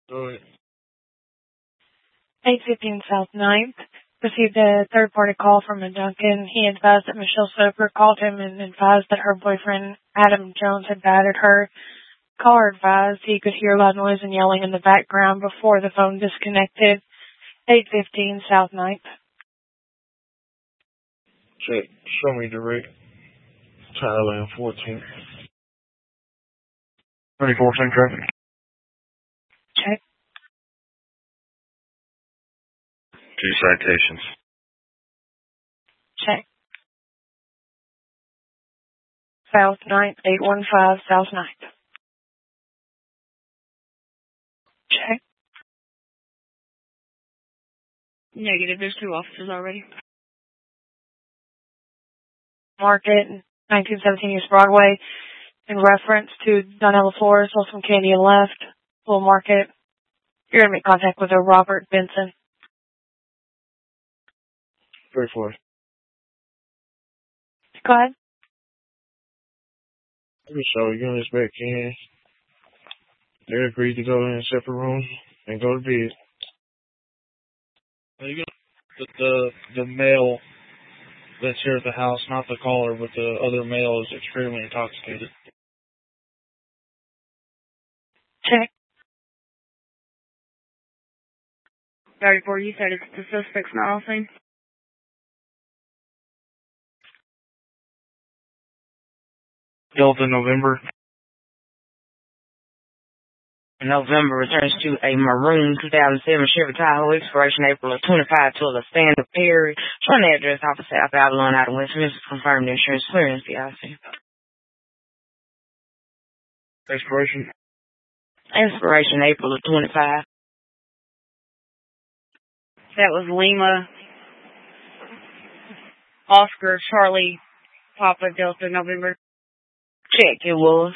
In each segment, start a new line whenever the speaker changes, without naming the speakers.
Go ahead.
815 South Ninth. Received a third-party call from a Duncan. He advised that Michelle Soper called him and advised that her boyfriend, Adam Jones, had battered her. Caller advised he could hear loud noise and yelling in the background before the phone disconnected. 815 South Ninth.
Check. Show me direct. Thailand 14. 24 traffic.
Check.
2 citations.
Check. South Ninth, 815 South Ninth. Check.
Negative. There's 2 officers already.
Market, 1917 East Broadway. In reference to Donella Flores, Wilson Candy left. Full Market. You're going to make contact with a Robert Benson.
34.
Go ahead.
So units back in. They agreed to go in a separate room and go to bed. You got the male that's here at the house, not the caller, but the other male is extremely intoxicated.
Check.
34, you said it's the suspect's not on scene?
Delta November.
November returns to a maroon 2007 Chevy Tahoe, expiration April of 25 to a standard Perry. Front address off of South Avalon out of Westminster. Confirmed insurance clearance, PIC.
Expiration.
Expiration April of 25.
That was Lima, Oscar, Charlie, Papa, Delta, November.
Check, it was.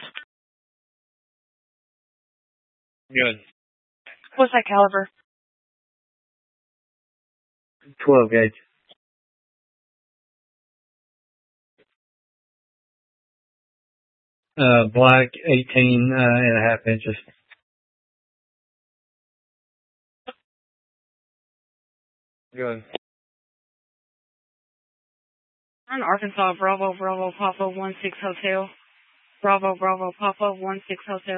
Good.
What's that caliber?
12 gauge. Black, 18.5 inches. Good.
On Arkansas, Bravo, Bravo, Papa, 16 Hotel. Bravo, Bravo, Papa, 16 Hotel.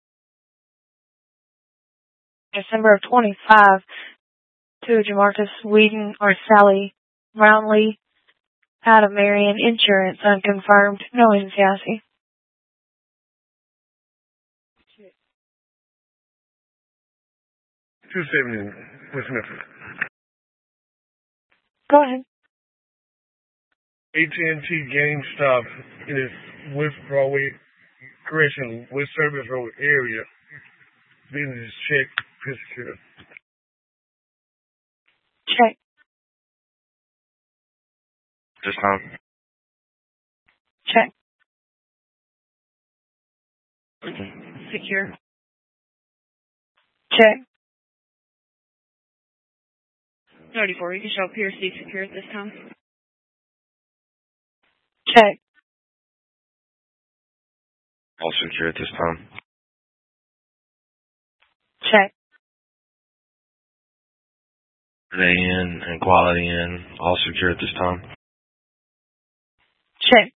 December of 25 to Jamarcus Whedon or Sally Brownlee out of Marion Insurance, unconfirmed, no NCIC.
$270 with Smith.
Go ahead.
AT&T GameStop is West Broadway, West Service Road area. Business check, picture.
Check.
This time.
Check.
Secure.
Check.
34, you can show PRC secure at this time.
Check.
All secure at this time.
Check.
They in and quality in, all secure at this time.
Check.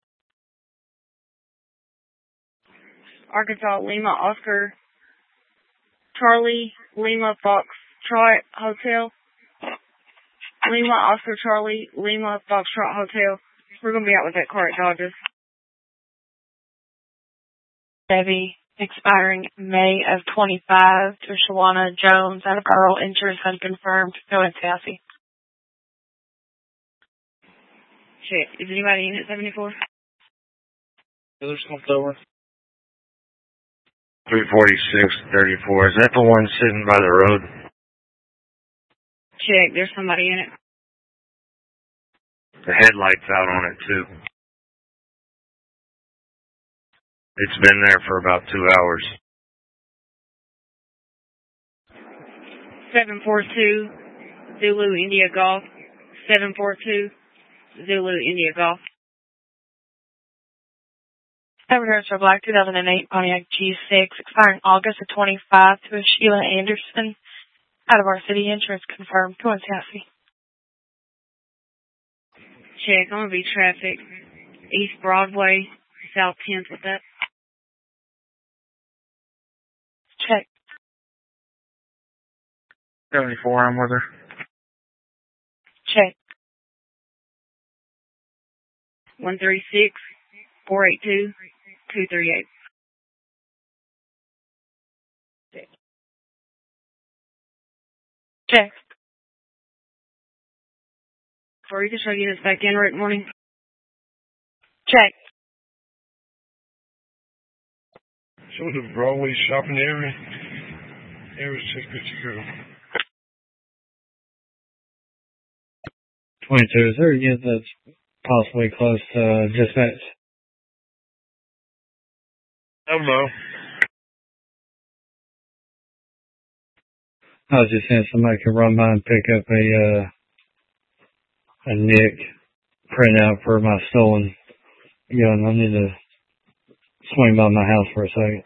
Arkansas, Lima, Oscar, Charlie, Lima, Foxtrot Hotel. Lima, Oscar, Charlie, Lima, Foxtrot Hotel. We're going to be out with that car at Dodges.
Chevy, expiring May of 25 to Shawana Jones out of Earl Insurance, unconfirmed, no NCIC.
Check. Is anybody in at 74?
Others slumped over. 346-34. Is that the one sitting by the road?
Check. There's somebody in it.
The headlight's out on it, too. It's been there for about 2 hours.
742 Zulu India Golf. 742 Zulu India Golf.
Returns for a black 2008 Pontiac G6, expiring August of 25 to a Sheila Anderson. Out of our city, insurance confirmed. Go on, Sassy.
Check. I'm going to be traffic. East Broadway, South 10th with that.
Check.
74, I'm with her.
Check.
136-482-238.
Check.
Sorry, you can show units back in, Rick. Morning.
Check.
Show the Broadway shopping area. Area's check girl.
22, is there a unit that's possibly close to dispatch?
Hello.
I was just saying somebody could run by and pick up a NIC printout for my stolen gun. I need to swing by my house for a second.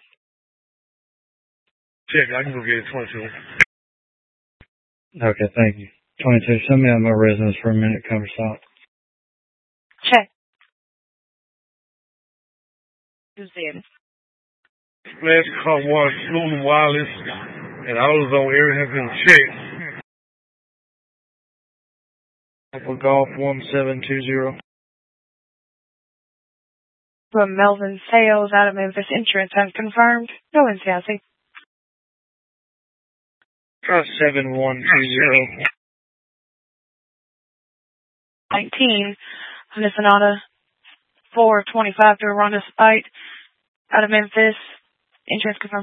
Check, I can go get it, 22.
Okay, thank you. 22, show me out my residence for a minute, cover stop.
Check.
Who's there?
Last call was stolen wireless, and AutoZone area has been checked.
Alpha Golf 1720.
From Melvin Sales out of Memphis, insurance unconfirmed. Go in, Sassy.
Try 7120.
19, Honda Sonata 425 to Ronda Spite out of Memphis, insurance confirmed.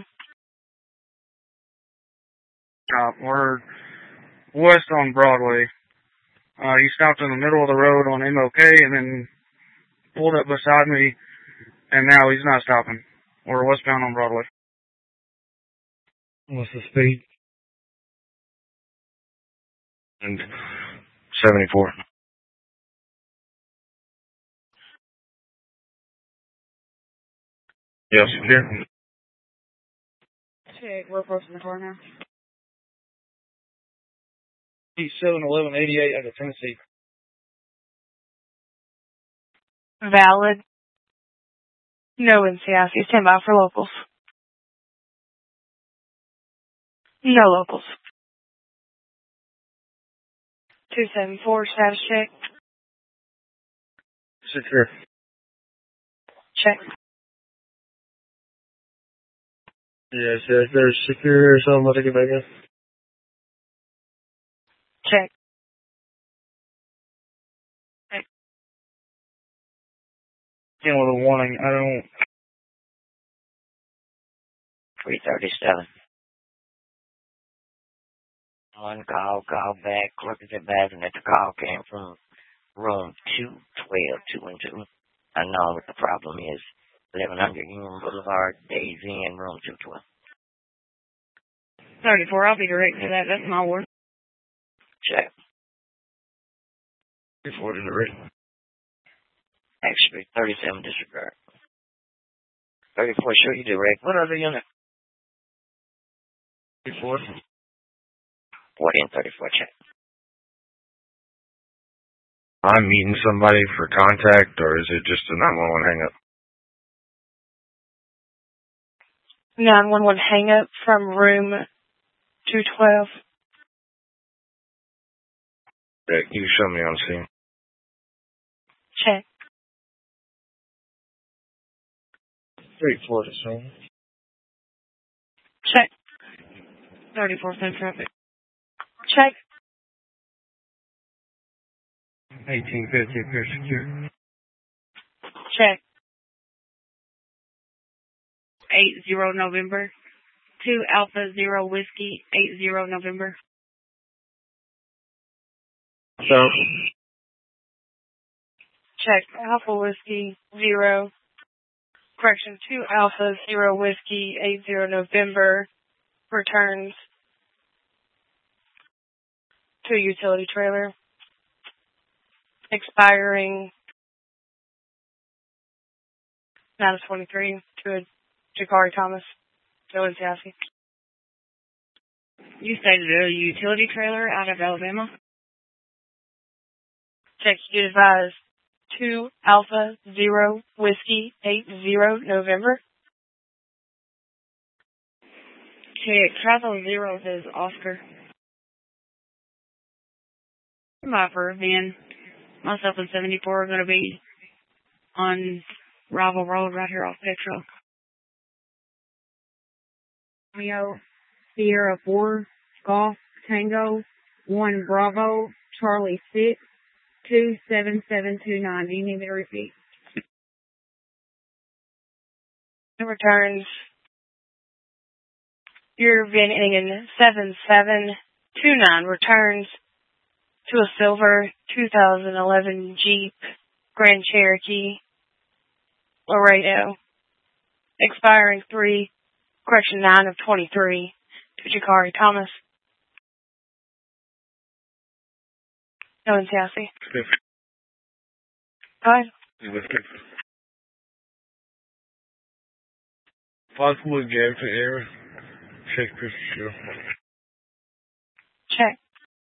We're west on Broadway. He stopped in the middle of the road on MLK and then pulled up beside me, and now he's not stopping. We're westbound on Broadway. What's the speed?
And 74. Yes, here.
Check. We're approaching the car now.
71188 out of Tennessee.
Valid. No in Sassy. Stand by for locals. No locals. 274, status check.
Secure.
Check.
Yes, there's secure or something. Let me get back in.
Check.
Again with a warning, I don't...
337. One call back, look at the bathroom that the call came from room 212, 2 and 2. Unknown what the problem is. 1100 Union Boulevard, Days Inn, room 212.
34, I'll be direct to that. That's my word.
Check.
Report in the red.
Actually, 37 disregard. 34, sure you direct. What other unit?
34.
40 and 34, check.
I'm meeting somebody for contact, or is it just a 911 hang up?
911 hang up from room 212.
Yeah, you show me on scene.
Check.
34 to 7.
Check.
34 cent traffic.
Check.
1850 appears secure.
Check.
80 November. 2 Alpha 0 Whiskey. 80 November.
So,
Check. Alpha Whiskey 0. Correction, 2 Alpha 0 Whiskey 80 November. Returns to a utility trailer. Expiring 923 to a Jakari Thomas. Joe Siasi.
You stated a utility trailer out of Alabama.
Check, you advise 2 Alpha 0 Whiskey 80 November.
Check, Travel Zero says Oscar. My first van, myself and 74 are going to be on Rival Road right here off Petro. Romeo, Sierra 4, Golf, Tango, 1 Bravo, Charlie 6, 27729. Do you need me to repeat?
It returns. Your VIN ending in 7729 returns to a silver 2011 Jeep Grand Cherokee Laredo, expiring 9 of 23 to Jakari Thomas. Joe Siasi. Go ahead.
Possible Gadsden area. Check picture.
Check.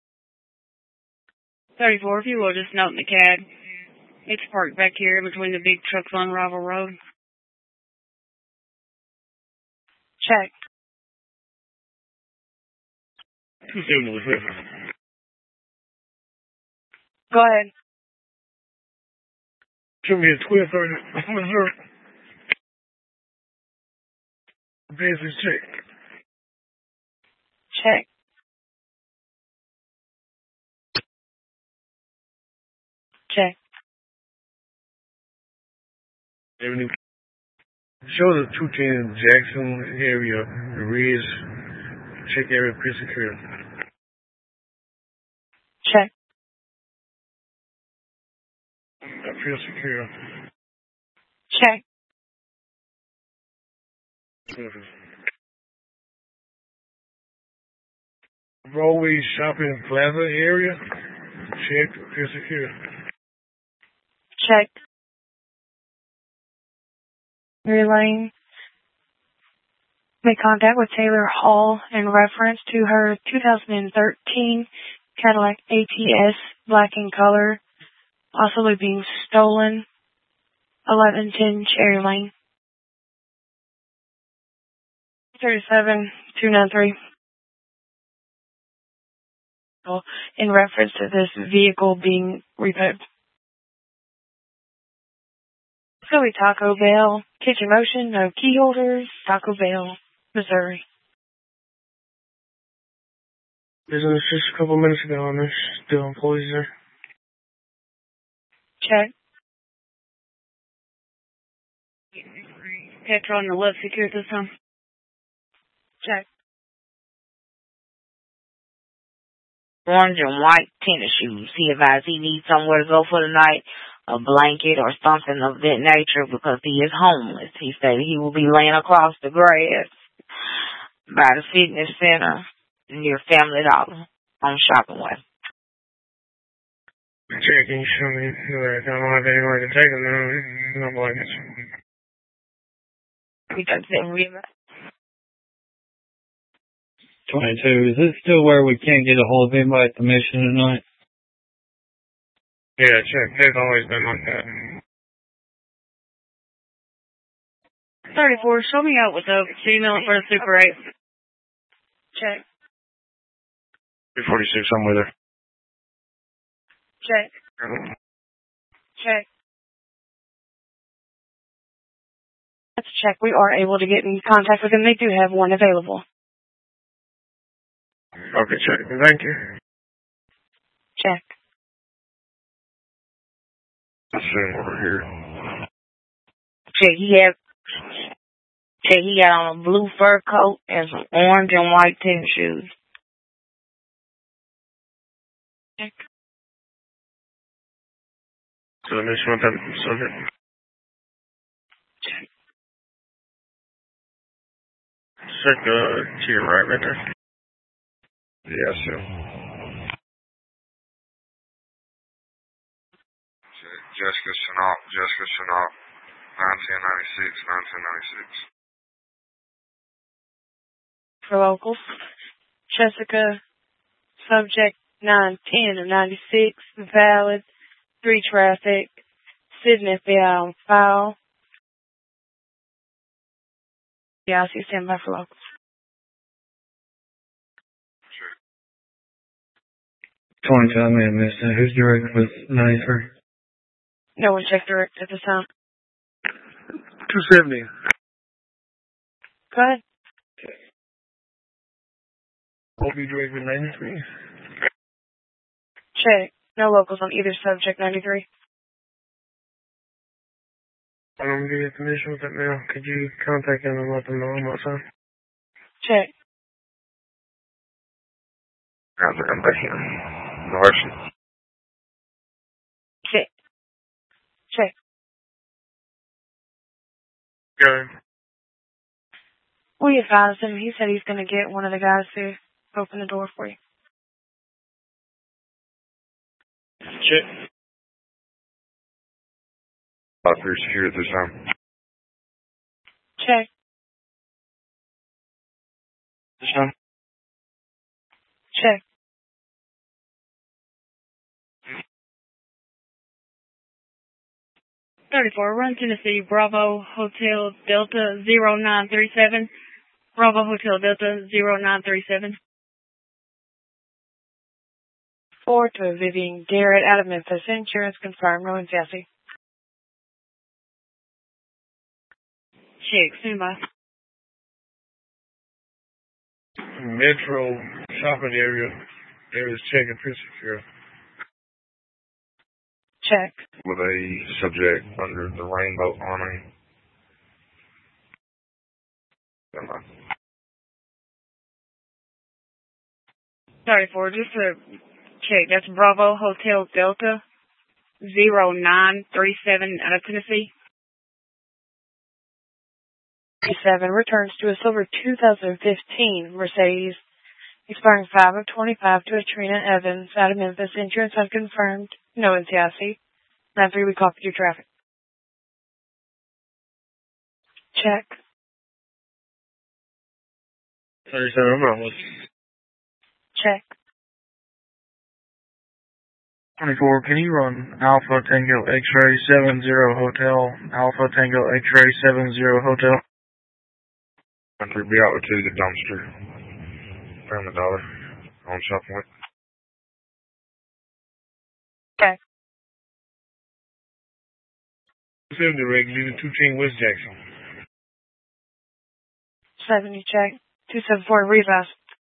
34, if you will, just note in the CAD. It's parked back here between the big trucks on Rival Road.
Check.
270.
Go ahead.
Show me a 1230 Missouri. Business check.
Check. Check.
Avenue. Show the 210 Jackson area, the Ridge. Check area, pretty secure.
Check.
Pretty secure.
Check.
Broadway Shopping Plaza area. Check, pretty secure.
Check. Mary Lane. Make contact with Taylor Hall in reference to her 2013 Cadillac ATS black in color, possibly being stolen. 1110 Cherry Lane. 37293. In reference to this vehicle being repoed. Philly Taco Bell, Kitchen Motion, no key holders, Taco Bell, Missouri.
Business just a couple minutes ago, and there's still employees there.
Check.
Petro on the left secure this time.
Check.
Orange and white tennis shoes. He advised he needs somewhere to go for the night, a blanket or something of that nature because he is homeless. He stated he will be laying across the grass by the fitness center near Family Dollar on Shopping Way.
Check, can you show me where I don't have anywhere to take them now? No blankets.
We got to read that.
22. Is this still where we can't get a hold of anybody at the mission tonight?
Yeah, check. They've always been like that.
34, show me out with the female in front of Super 8.
Check.
346, I'm with her.
Check. Check. Let's check. We are able to get in contact with them. They do have one available.
Okay, check. Thank you.
Check.
Let's see over here.
Check, he got on a blue fur coat and some orange and white tennis shoes.
Check.
So let me see what that subject.
Check.
Check to your right there. Yes, sir.
Jessica Sinop,
91096. For locals, Jessica, subject 910 of 96, valid, 3 traffic, Sydney FBI on file. Yeah, I see standby for locals.
Sure. 25 minute missing. Who's directing with 93?
No one checked direct at this time.
270.
Go ahead.
Hope you direct with 93.
Check. No locals on either subject 93.
I don't give you permission with that now. Could you contact them and let them know I'm outside?
Check.
I'm back here. Larson.
Check. Check.
Go.
We advised him. He said he's going to get one of the guys to open the door for you.
Check.
5-3 secure at this time.
Check.
This time?
Check.
Run Tennessee, Bravo Hotel Delta 0937. Bravo Hotel Delta 0937.
4 to Vivian Garrett out of Memphis. Insurance confirmed. No one's Jesse.
Check. Stand by.
Metro shopping area. Area's checking pretty secure.
Check.
With a subject under the rainbow awning.
34, just to check. That's Bravo Hotel Delta 0937 out of Tennessee.
7 returns to a silver 2015 Mercedes, expiring 5 of 25 to a Trina Evans out of Memphis. Insurance unconfirmed. No NCIC. 9-3, we copied your traffic. Check.
37, I'm almost.
Check.
24, can you run Alpha Tango X-Ray 70 Hotel, Alpha Tango X-Ray 70 Hotel?
9-3, be out to the dumpster. Found the dollar on South Point.
Okay.
270 direct, leaving 2 Chain West Jackson.
70 check. 274 revise.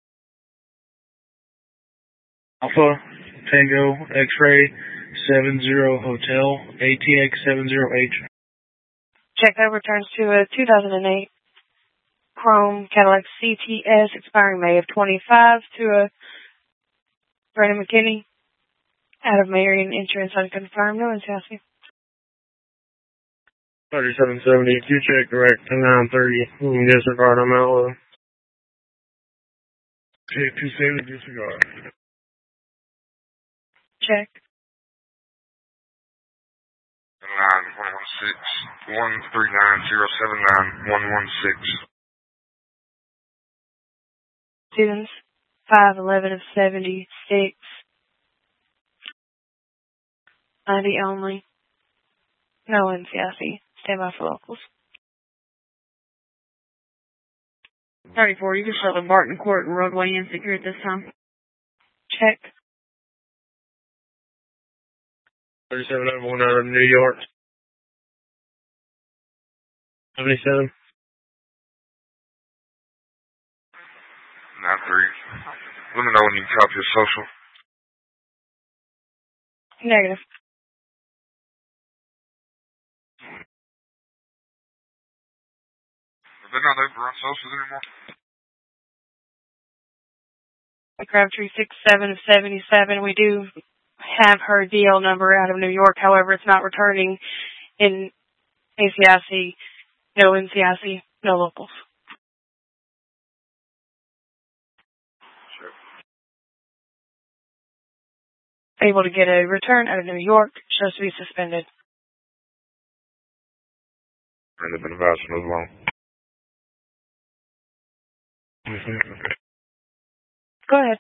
Alpha Tango X-Ray 70 Hotel, ATX 70H.
Check that returns to a 2008 Chrome Cadillac CTS expiring May of 25 to a Brandon McKinney out of Marion. Insurance unconfirmed. No one's asking.
3770, Q check direct to 930. You can disregard, I'm out low.
Check 270, disregard.
Check.
139079116.
Students, 511 of 76. 90 only. No NCIC. Stand by for locals.
34, you can show the Barton Court and roadway insecure at this time.
Check.
3791 out of New York. 77.
9-3. Let me know when you can copy your social.
Negative.
They're not able to run socials anymore.
Crabtree 67 of 77. We do have her DL number out of New York. However, it's not returning in ACIC. No NCIC. No locals.
Sure.
Able to get a return out of New York. Shows to be suspended.
And they've been advised to move along.
Okay.
Go ahead.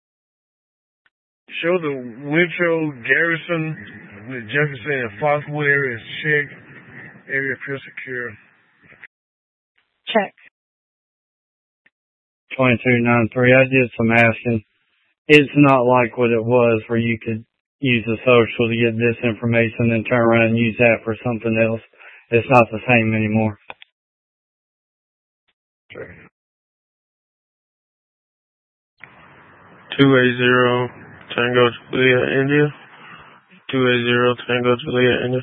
Show the Winchell, Garrison, the Jefferson, and Foxwood area is checked. Area appears secure.
Check.
2293. I did some asking. It's not like what it was where you could use the social to get this information and turn around and use that for something else. It's not the same anymore.
Okay.
280 Tango Juliet, India. 280 Tango Juliet, India.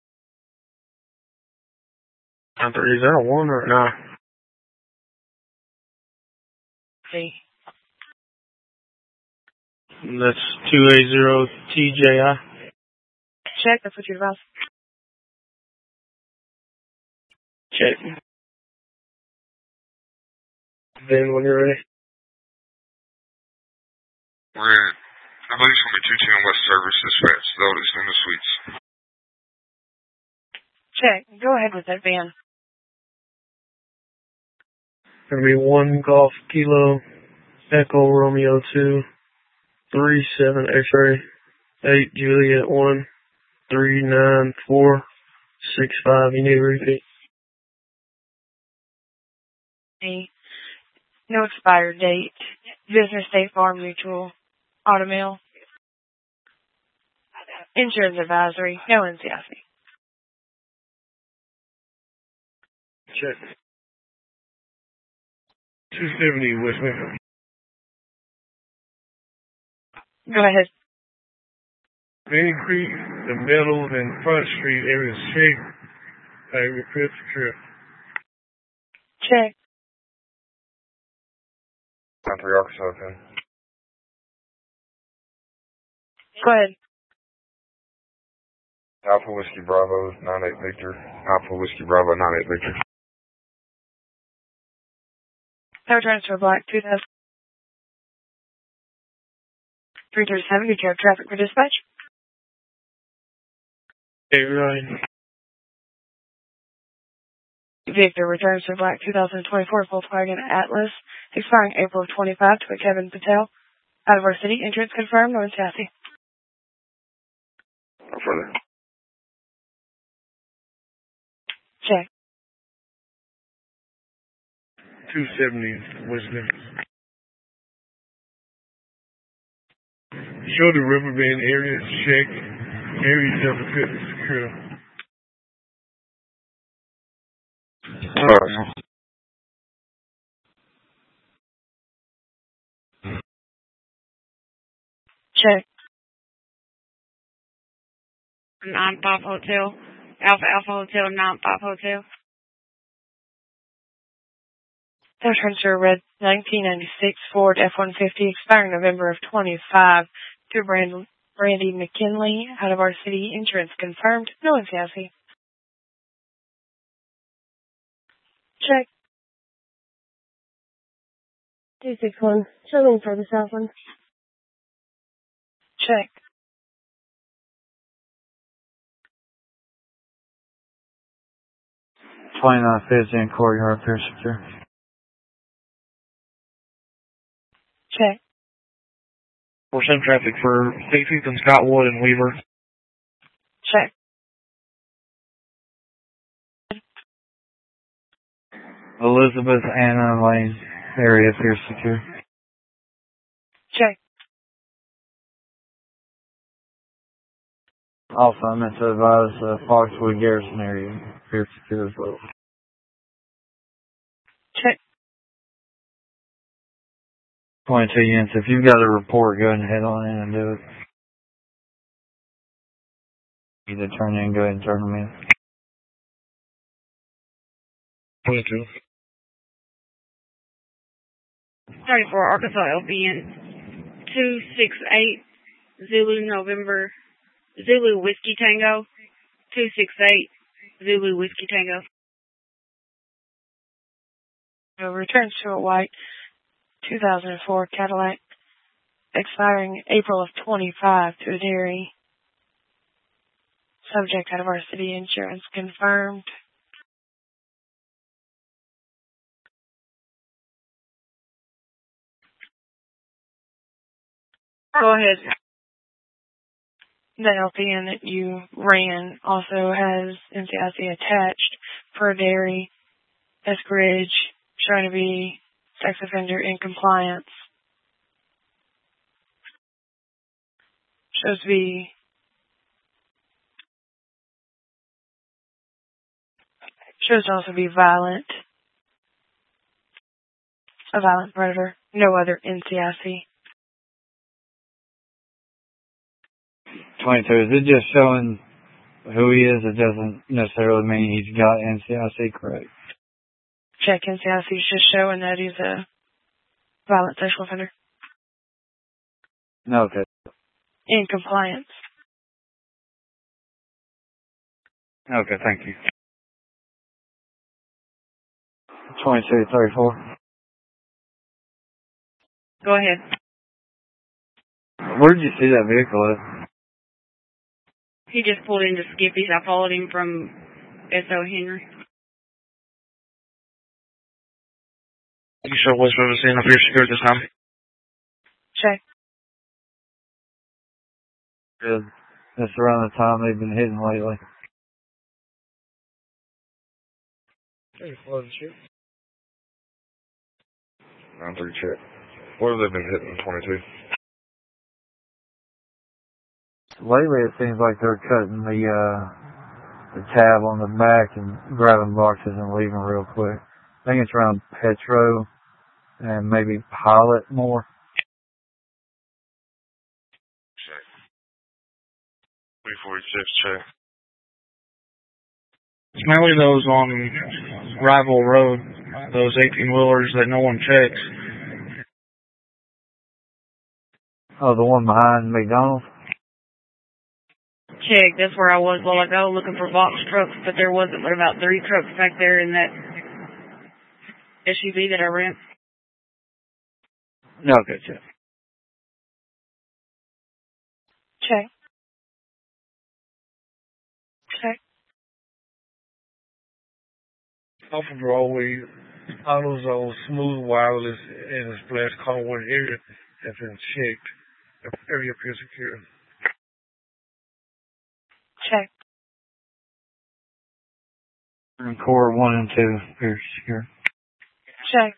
93. Is that a 1 or a 9?
See.
That's 280 TJI.
Check. That's what you advised.
Check. Then when you're ready.
We're at, I believe it's going to be 210 West Service Dispatch, though it's in the suites.
Check. Go ahead with that, van.
Gonna be 1 Golf Kilo Echo Romeo 2 37 X-ray 8 Juliet 1 394 65. You need to repeat.
No expired date. Business State Farm Mutual. Automail. Insurance advisory. No NCIC.
Check. 270 West Memphis.
Go ahead.
Benny Creek, the Meadows, and Front Street areas checked. Repeat secure.
Check.
93 Arkansas 10.
Go ahead.
Alpha Whiskey Bravo 98 Victor. Alpha Whiskey Bravo 98 Victor.
Tower transfer black 2000. 337. Did you have traffic for dispatch?
Hey, Ryan.
Victor returns to black 2024 Volkswagen Atlas, expiring April of 25 to a Kevin Patel. Out of our city, entrance confirmed, no chassis.
No further.
Check.
270 West Memphis. Show the Riverbend area checked. Area self-equipped and secure.
Alright.
Check.
95 Hotel. Alpha Hotel, 95 Hotel.
Tower transfer red 1996 Ford F-150, expiring November of 25 to Brandy McKinley. Out of our city, insurance confirmed, no chassis. Check.
261. Showing for the Southland.
Check.
$29.50 courtyard pier secure.
Check.
We're sending traffic for 18th and Scottwood and Weaver.
Check.
Elizabeth Anna Lane area pier secure.
Check.
Also, I meant to advise Foxwood Garrison area pier secure as well.
Check.
22 units. If you've got a report, go ahead and head on in and do it. Either turn in, go ahead and turn them in.
22.
34 Arkansas LVN 268 Zulu Whiskey Tango 268 Zulu Whiskey Tango.
Returns to a white 2004 Cadillac, expiring April of 25 to a dairy. Subject out of our city, insurance confirmed.
Go ahead.
The LPN that you ran also has NCIC attached for Dairy, Eskridge, showing to be sex offender in compliance. Shows to also be violent. A violent predator. No other NCIC.
22. Is it just showing who he is? It doesn't necessarily mean he's got NCIC, correct?
Check NCIC is just showing that he's a violent sexual offender.
Okay.
In compliance.
Okay, thank you. 2234.
Go ahead.
Where did you see that vehicle at?
He just pulled into Skippy's. I followed him from S.O. Henry.
You sure West River seeing up here secure this time?
Check.
Good. That's around the time they've been hitting lately.
Hey, Florida shit.
9-3 check. What have they been hitting? 22.
Lately, it seems like they're cutting the tab on the back and grabbing boxes and leaving real quick. I think it's around Petro and maybe Pilot more.
Check. 346 check.
It's mainly those on Rival Road, those 18-wheelers that no one checks.
Oh, the one behind McDonald's?
Check. That's where I was a while ago looking for box trucks, but there wasn't but about 3 trucks back there in that SUV that I rent.
Okay, check.
Check. Check.
Off of Broadway, all those smooth wireless and splash Conway area have been checked. The area appears secure.
Check.
And core 1 and 2 appears secure.
Check.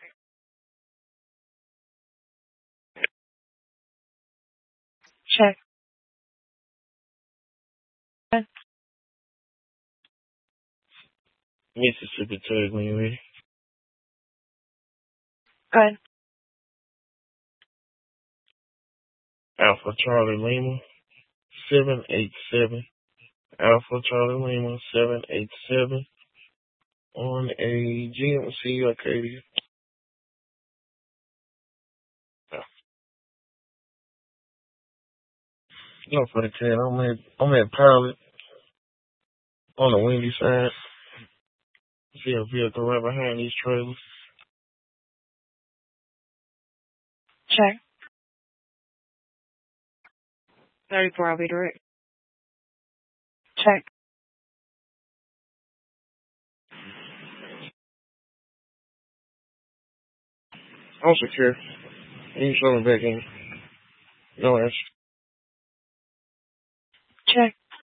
Check.
Mississippi tag when you're ready.
Go ahead.
Alpha Charlie Lima 787. Alpha Charlie Lima 787 on a GMC Arcadia. No, for the 10. I'm at Pilot on the windy side. See a vehicle right behind these trailers.
Check.
34, I'll be direct.
Check.
I'm secure. You can show me back in. No answer.
Check.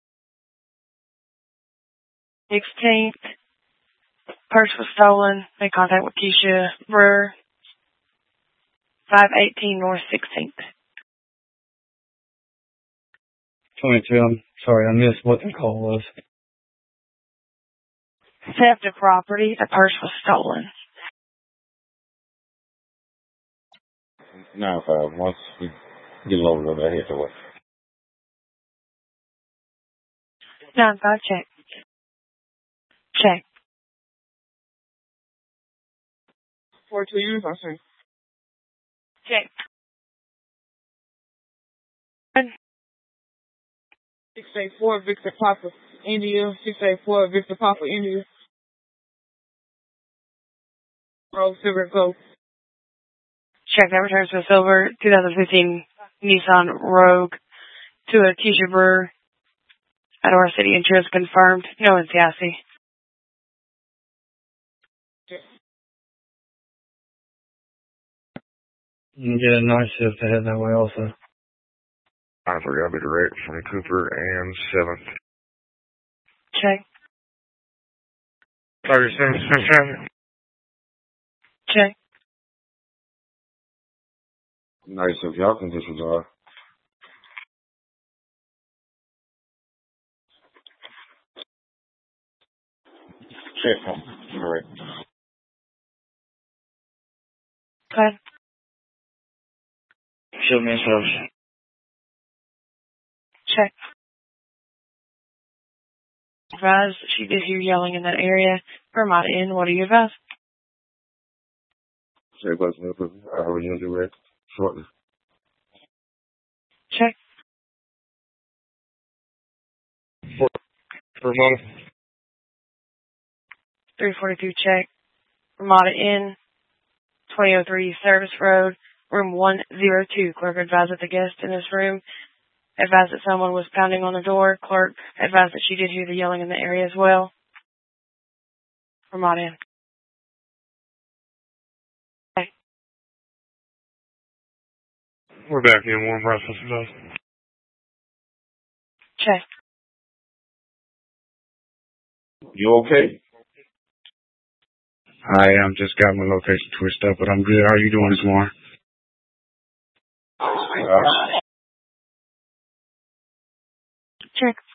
16th. Purse was stolen. Made contact with Keisha Brewer. 518 North 16th.
22, I'm sorry, I missed what the call was.
Theft of property. The purse was stolen.
9-5. Once we get loaded up, I hit the way.
9-5, check. Check.
4-2 uniform, sir.
Check.
684 Victor Papa, India. 684 Victor Papa, India. Road Silver Gold.
Check. That returns to a silver 2015 Nissan Rogue to a Keisha Brewer at our city. Insurance confirmed. No NCIC.
You can get a night shift to head that way also.
I forgot to be direct from Cooper and 7th.
Check.
37.
Check.
96 y'all can disregard. Check. Correct.
Okay.
Show me social.
Check. Advise she did hear yelling in that area. Vermont Inn, what do you advise?
Check what's up. I will use direct shortly.
Check.
For month.
342 check. Ramada Inn, 2003 Service Road, room 102. Clerk advised that the guest in this room advised that someone was pounding on the door. Clerk advised that she did hear the yelling in the area as well. Ramada Inn. Okay.
We're back in warm process today.
Check.
You okay?
I just got my location twitched up, but I'm good. How are you doing this morning?
Check.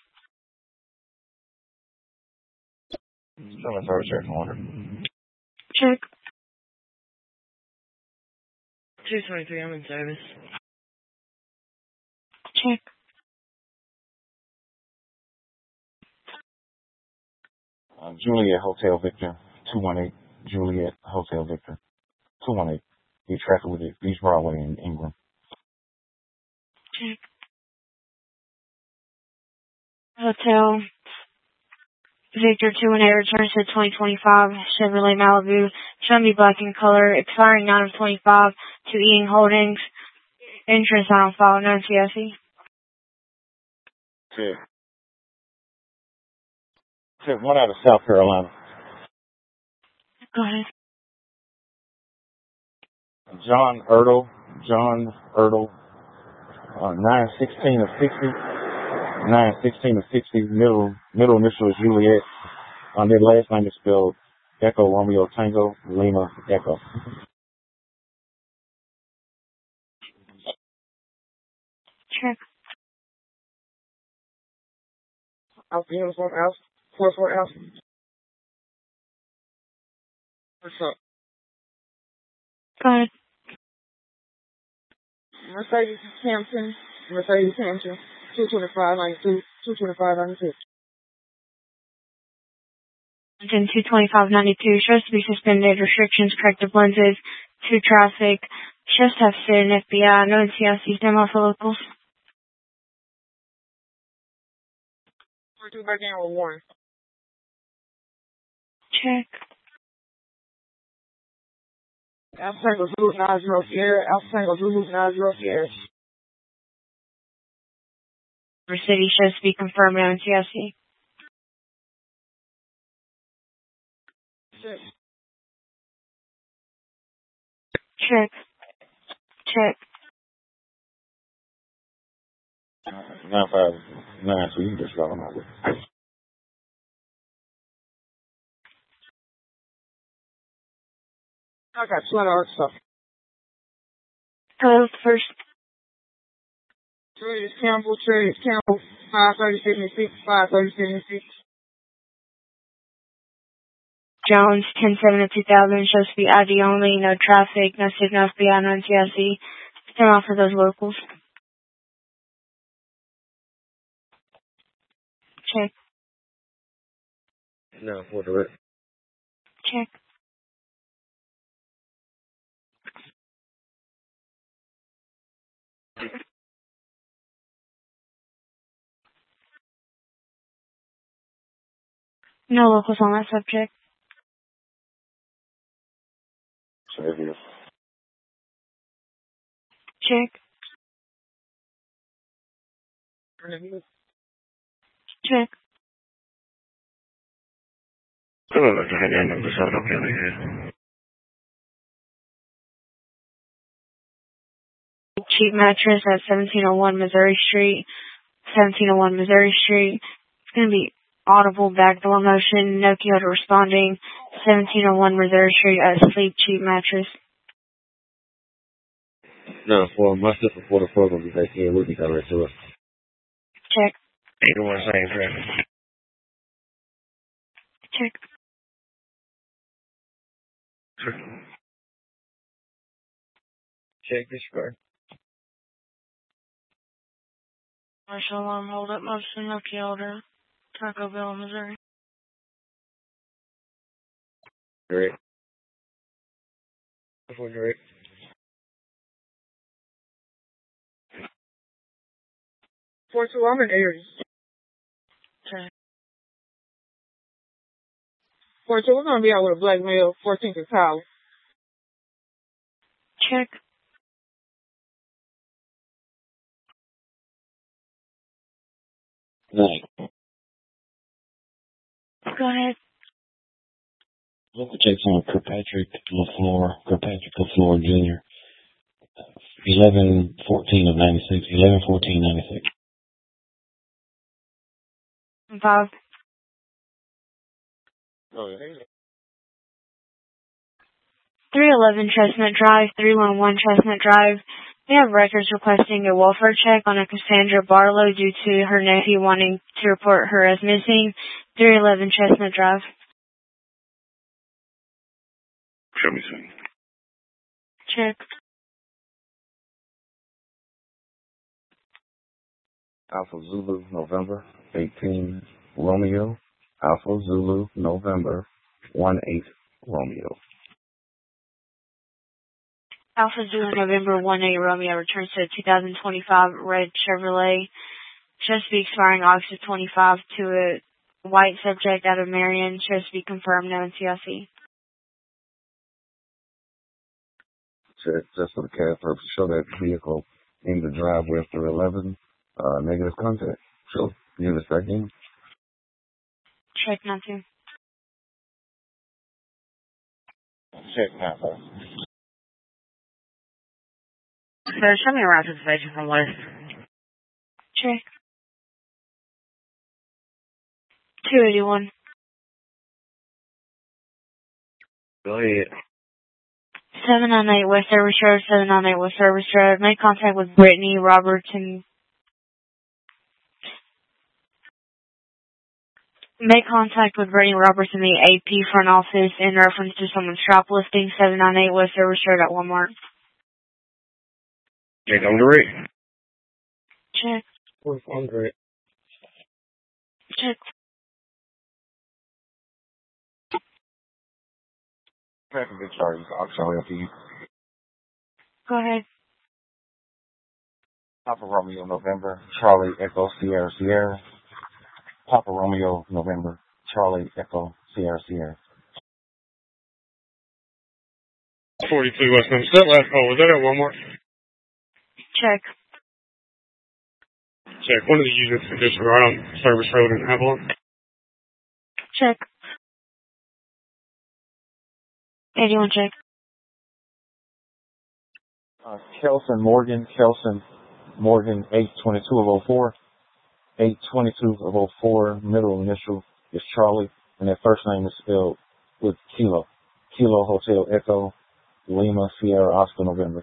Check order.
Check.
223, I'm in service.
Check.
Juliet Hotel Victor 218. Juliet Hotel Victor 218. You traffic with it. East Broadway in Ingram.
Check. Hotel Victor 218 returns to 2025 Chevrolet Malibu, Chevy black in color, expiring 9 of 25 to Eating Holdings. Insurance on file, no TSE.
Check one out of South Carolina.
Go ahead.
John Ertl, 916 of 60, 916 of 60, middle initial is Juliet. Their last name is spelled Echo Romeo Tango Lima Echo.
Check.
Alpha Uniform Alpha 44 Alpha. What's up?
Go ahead.
Mercedes Hampton, 22592, 22592.
Within 225.92, shows to be suspended, restrictions, corrective lenses, to traffic, shows to have sit in FBI, no TSE's demo for locals.
42 back in with 1.
Check.
Alpha Tango Zulu 90 Sierra, Alpha Tango Zulu 90 Sierra.
City shows to be confirmed, no TSE. Check. Check.
959, so you can just go on over.
I got 200 Arkansas.
Hello, first.
Travis Campbell, 53076, 53076.
Jones, 10/7 of 2000, shows to be ID only, no traffic, no signal FBI, no TSE. Turn off for those locals. Check.
No, for direct.
Check. No locals on that subject.
Check.
Check. Check.
Come on, let's head in. This is okay.
cheap mattress at 1701 Missouri Street. 1701 Missouri Street. It's going to be audible back door motion, no Kyoto responding. 1701 Missouri Street at Sleep Cheap Mattress.
No, for myself before the program, because they can't look at it to us.
Check.
Either one same traffic.
Check.
Check this car.
Commercial alarm hold up motion, no Kyoto. Taco Bell, Missouri.
Great. Before great.
4-2, I'm in Aries.
Check.
4-2, we're going to be out with a black male, 14th and Kyle.
Check.
Night.
Go ahead.
Local checks on Kirkpatrick LaFleur Jr. 11/14 of 96. 11/14/96.
5.
Oh, yeah.
311 Chestnut Drive, 311 Chestnut Drive. We have records requesting a welfare check on a Cassandra Barlow due to her nephew wanting to report her as missing. 311 Chestnut Drive.
Show me something.
Check.
Alpha Zulu, November 18, Romeo. Alpha Zulu, November 18, Romeo.
Alpha Zulu November 18 Romeo returns to a 2025 red Chevrolet. Just be expiring August 25 to a white subject out of Marion. Just be confirmed, no NCIC.
Check just for the CAD purpose. Show that vehicle in the driveway after 11. Negative contact. So, units back in.
Check not to.
Check not to.
Sir, show me around to the station from West.
Check. 281.
Go ahead.
798 West Service Road, 798 West Service Road. Make contact with Brittany Robertson. Make contact with Brittany Robertson, the AP front office, in reference to someone's shoplifting. 798 West Service Road at Walmart.
Check on the rig.
Check.
On the rig.
Check.
Traffic good charges. I'll show you.
Go ahead.
Papa Romeo, November. Charlie, Echo, Sierra, Sierra. Papa Romeo, November. Charlie, Echo, Sierra, Sierra.
42 West Memphis. That last call, was that at Walmart?
Check.
Check. One of the units is just right on Service Road in Avalon.
Check. 81 check.
Kelson Morgan, 822 of 04. 822 of 04, middle initial is Charlie, and that first name is spelled with Kilo. Kilo Hotel Echo, Lima, Sierra, Oscar, November.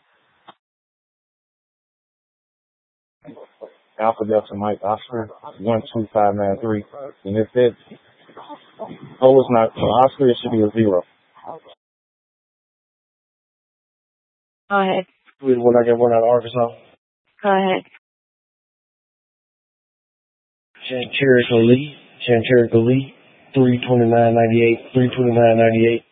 Alpha Delta Mike Oscar, 12593. And if that O is not for Oscar, it should be a 0.
Go ahead.
When I get one out of Arkansas.
Go ahead.
Chanterica Lee, 32998, 32998.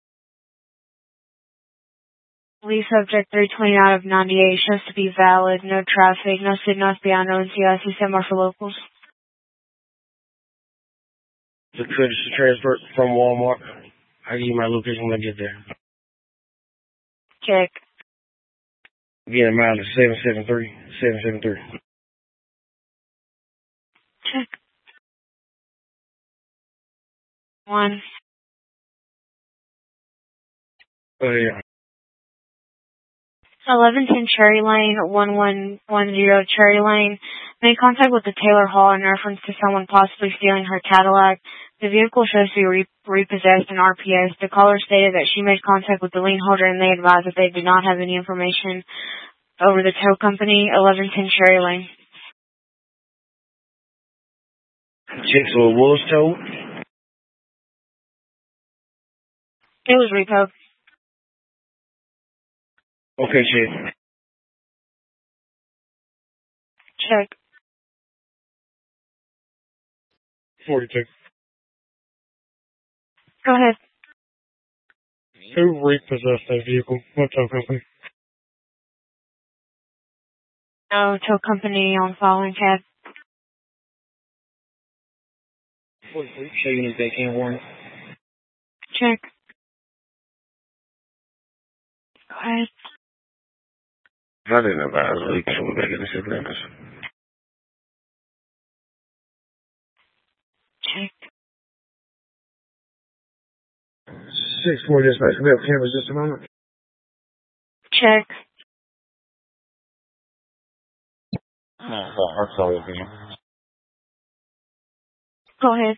Lease subject 329 of 98 shows to be valid. No traffic. No signals beyond no NCIC. Send more for locals.
The credits to transfer from Walmart. I'll give you my location when I get there.
Check.
Again, amount is 773.
Check. 1.
Oh, yeah.
1110 Cherry Lane, 1110 Cherry Lane, made contact with the Taylor Hall in reference to someone possibly stealing her Cadillac. The vehicle shows to be repossessed in RPS. The caller stated that she made contact with the lien holder and they advised that they did not have any information over the tow company, 1110 Cherry Lane.
Check, so it was towed?
It was repo.
Okay, check.
Check.
42.
Go ahead.
Who repossessed that vehicle? What tow company?
No tow company on file in CAD.
43. Show you need back in warrant.
Check. Go ahead.
I didn't advise a leak, so we're back in the surveillance.
Check.
6-4 dispatch. We have cameras just a moment.
Check.
Sorry again.
Go ahead.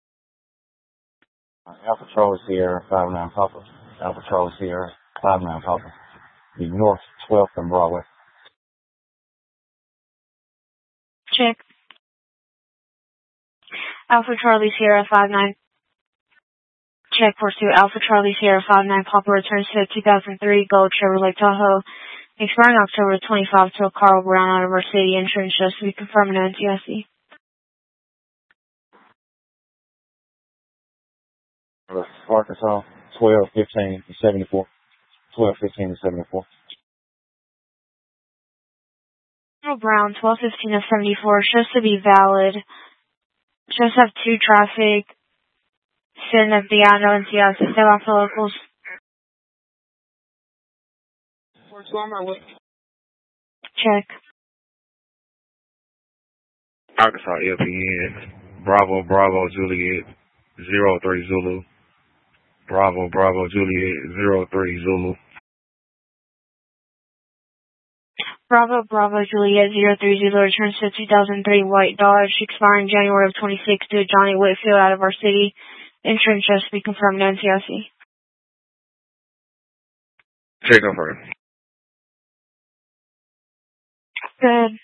Alpha Charlie Sierra 59 Papa. Alpha Charlie Sierra 59 Papa. The North 12th and Broadway.
Check. Alpha Charlie Sierra 59. Check 42. Alpha Charlie Sierra 59 Papa returns to a 2003 Gold Chevrolet Tahoe, expiring October 25 to a Carl Brown out of our city. Insurance just to be confirmed in NTSC.
Arkansas 12-15-74. 12-15-74.
Carl Brown 12-15-74 shows to be valid. Shows to have 2 traffic. Sitting at the no NTSC. Step off the locals. Check.
Arkansas LPN. Bravo, Bravo, Juliet, 03 Zulu. Bravo, Bravo, Juliet, 03 Zulu.
Bravo, Bravo, Juliet, 03 Zulu returns to 2003 White Dodge, expiring January of 26 to Johnny Whitfield out of our city. Insurance just to be confirmed in NTSC.
Check on her.
Good.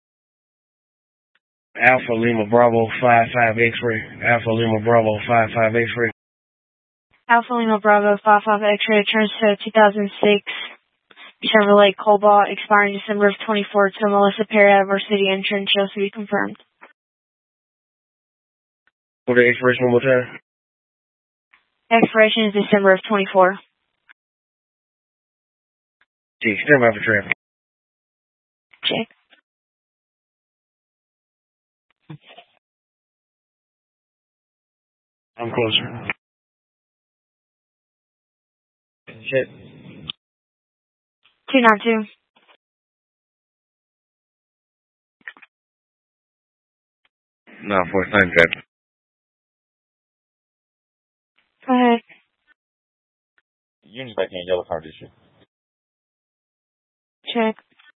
Alpha Lima Bravo 55 X-ray. Alpha Lima Bravo 55 X-ray.
Alpha Lima Bravo 55 X-ray returns to 2006 Chevrolet Cobalt, expiring December of 24 to Melissa Perry out of our city. Insurance just to be confirmed.
For the expiration one more time.
Expiration is December of 24.
Check, stand by for traffic.
Check.
I'm closer. Check.
292.
No, for time cap.
Go ahead.
Union's back in yellow car issue.
Check.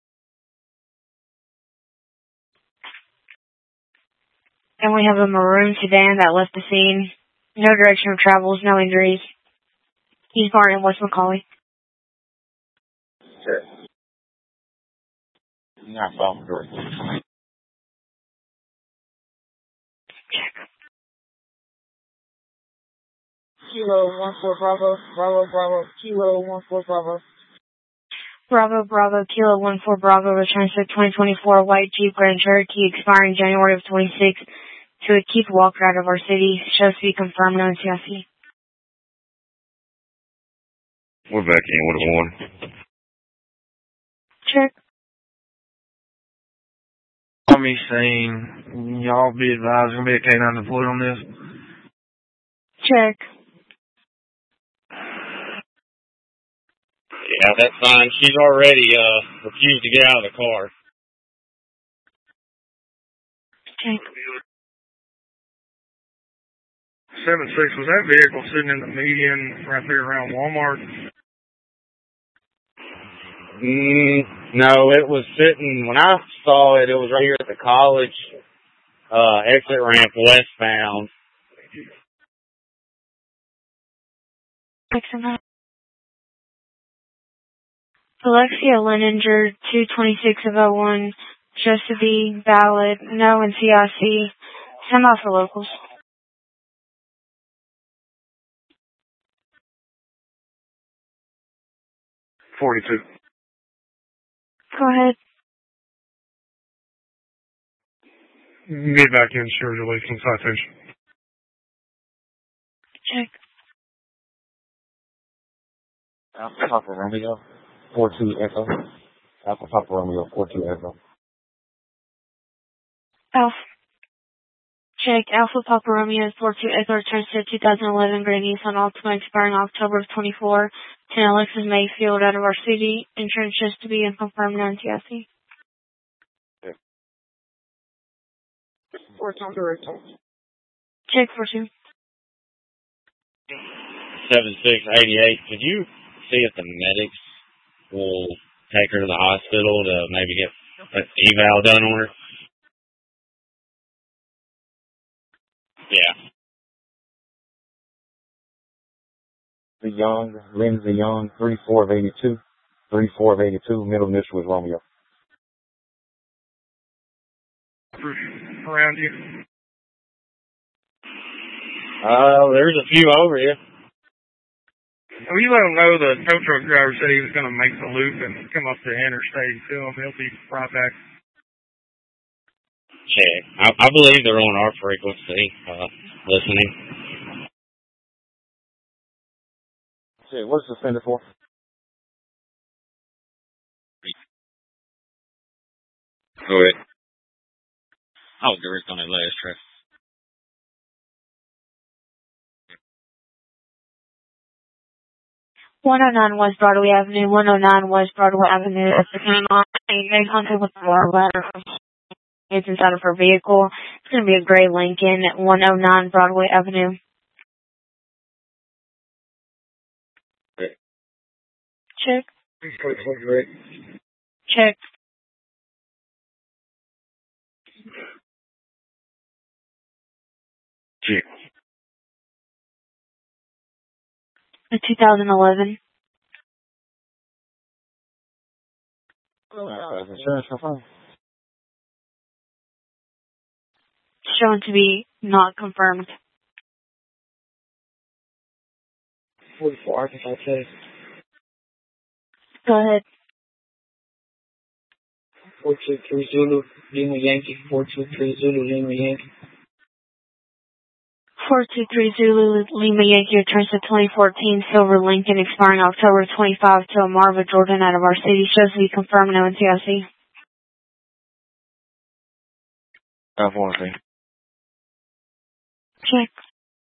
And we have a maroon sedan that left the scene. No direction of travels, no injuries. He's born in West McCauley.
Check. Not found direct.
Check.
Kilo 14 Bravo, Bravo, Bravo, Kilo 14 Bravo.
Bravo, Bravo, Kilo 14 Bravo returns to 2024 white Jeep Grand Cherokee, expiring January of 26 to a Keith Walker out of our city. Shows to be confirmed on CSE.
We're back in with a 1.
Check.
Army saying y'all be advised gonna be a K9 deployed on this.
Check.
Yeah, that's fine. She's already refused to get out of the car.
Check.
7-6, was that vehicle sitting in the median right there around Walmart?
No, it was sitting, when I saw it, it was right here at the college, exit ramp westbound.
Alexia Leninger, 226 of 01, Chesapeake, valid, no in CIC, semi for locals.
$42.
Go ahead.
Get back in, sure, releasing citation.
Check.
Alpha Papa Romeo, 42 Echo. Alpha Papa Romeo, 42 Echo.
Alpha. Check. Alpha Papa Romeo 42 Echo returns to 2011 Grand Nissan Altima expiring October of 24. 10 Alexis Mayfield out of our city. Insurance just to be unconfirmed non-TIC. Check for 2.
7688. Could you see if the medics will take her to the hospital to maybe get an eval done on her? Yeah.
The Young, Lindsay Young, 34 of 82. 34 of 82, middle initial was Romeo.
Around you.
There's a few over here.
Well, you let him know the tow truck driver said he was going to make the loop and come up the interstate. He'll be right back.
Check. I believe they're on our frequency, listening.
Shit, what's the suspended for?
Go ahead. I was direct on that last track.
.109 West Broadway Avenue, 109 West Broadway Avenue. If it came on, you made contact with the water ladder. It's inside of her vehicle. It's going to be a gray Lincoln at 109 Broadway Avenue.
Okay.
Check. Check.
Check.
A 2011.
Insurance confirmed.
Shown to be not confirmed.
44 Arkansas Chase.
Go ahead.
423 Zulu, Lima Yankee. 423 Zulu, Lima Yankee.
423 Zulu, Lima Yankee returns to 2014 Silver Lincoln expiring October 25 to Marva, Jordan out of our city. Shows to be confirmed no NTIC.
F-1C.
Check.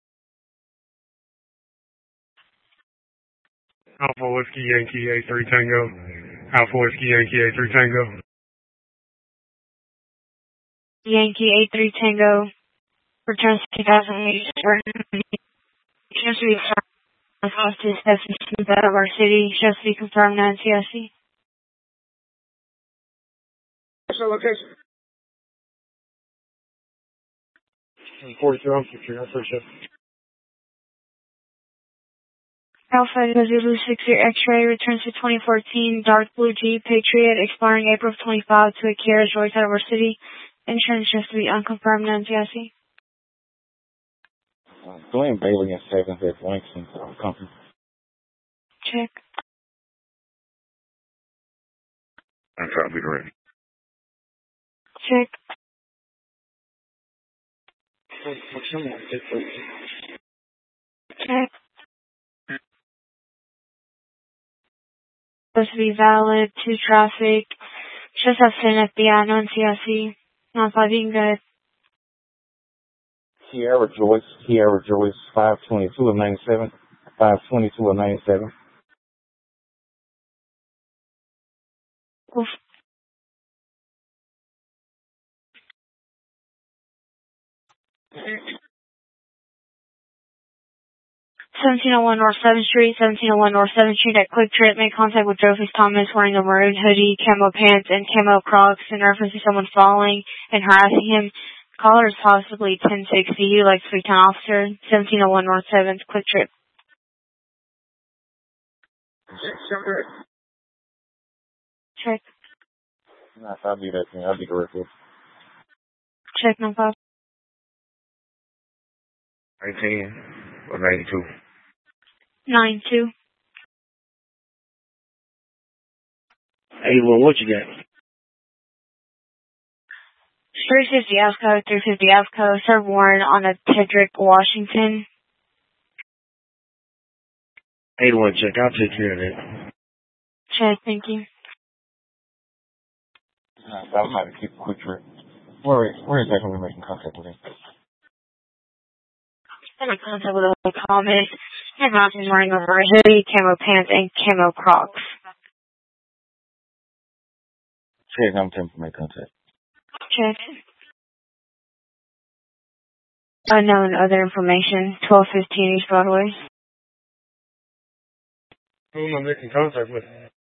Alpha Whiskey Yankee A3 Tango. Alpha Whiskey Yankee A3 Tango.
Yankee 83 Tango returns to 2008. Shows to be confirmed to Stephanie Smith out of our city. Shows to be confirmed no NTIC.
What's your location?
43 on 50, I appreciate it.
Alpha Zulu 60 X-Ray returns to 2014 Dark Blue Jeep Patriot expiring April of 25 to a Kia Joyce out of our city. Insurance just to be unconfirmed non-TIC.
Glenn Bailey and 7th at Langston Company.
Check.
That's how I'll be ready.
Check. Check. Supposed to be valid, to traffic. Just have sent FBI, non-CIC. Non-5 being good.
Sierra Joyce, 522 of 97. 522 of 97.
Oof. 1701 North 7th Street, 1701 North 7th Street at Quick Trip. Made contact with Jovis Thomas wearing a maroon hoodie, camo pants, and camo Crocs in reference to someone following and harassing him. Caller is possibly 1060. You like to speak to an officer. 1701 North 7th, Quick Trip. Check.
Nah, I'll be that thing. I'll be the record.
Check, no problem.
19 or 92.
92.
Hey, well, what you got?
350 AFCO, 350 AFCO, serve warrant on a Tedrick, Washington.
81 check. I'll take care of that.
Check, thank you.
Nah, I'm not a keep a quick trip. Where exactly are we making contact with him?
I'm in contact with a comment. His mouth is wearing a hoodie, camo pants, and camo Crocs.
Check, I'm attempting to make contact.
Check. Unknown other information, 1215 East Broadway.
Who am I making contact with?